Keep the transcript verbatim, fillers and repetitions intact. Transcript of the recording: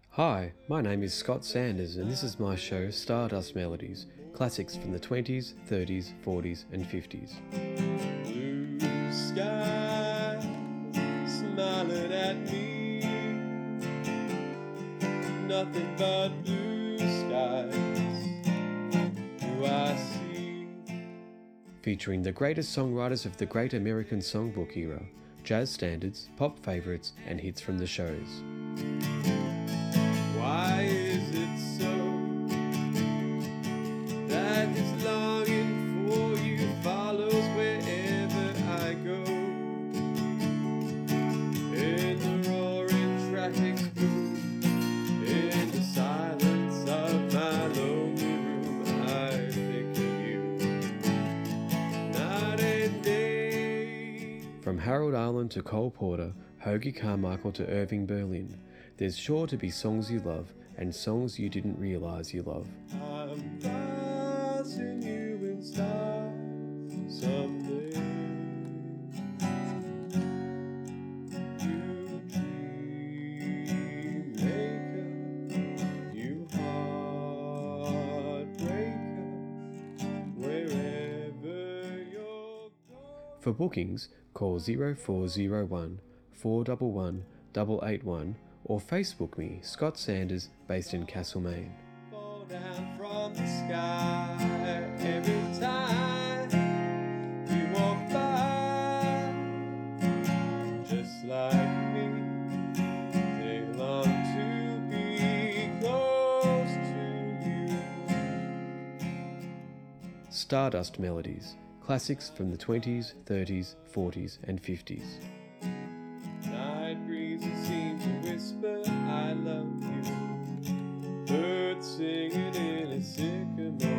Hi, my name is Scott Sanders, and this is my show Stardust Melodies, classics from the twenties, thirties, forties, and fifties. Blue sky smiling at me, nothing but blue skies do I see. Featuring the greatest songwriters of the Great American Songbook era, jazz standards, pop favourites, and hits from the shows. Why is it so that this longing for you follows wherever I go? In the roaring traffic's boom, in the silence of my lonely room, I think of you night and day. From Harold Arlen to Cole Porter, Hoagie Carmichael to Irving Berlin, there's sure to be songs you love and songs you didn't realise you love. I'm passing you in stars someday. You dream maker, you heartbreaker, wherever you're going. For bookings, call zero four zero one, four one one, eight eight one or Facebook me, Scott Sanders, based in Castlemaine. Fall down from the sky every time you walk by, just like me. They long to be close to you. Stardust Melodies, classics from the twenties, thirties, forties, and fifties. Night breezes seem to whisper, I love you. Birds singing in a sycamore.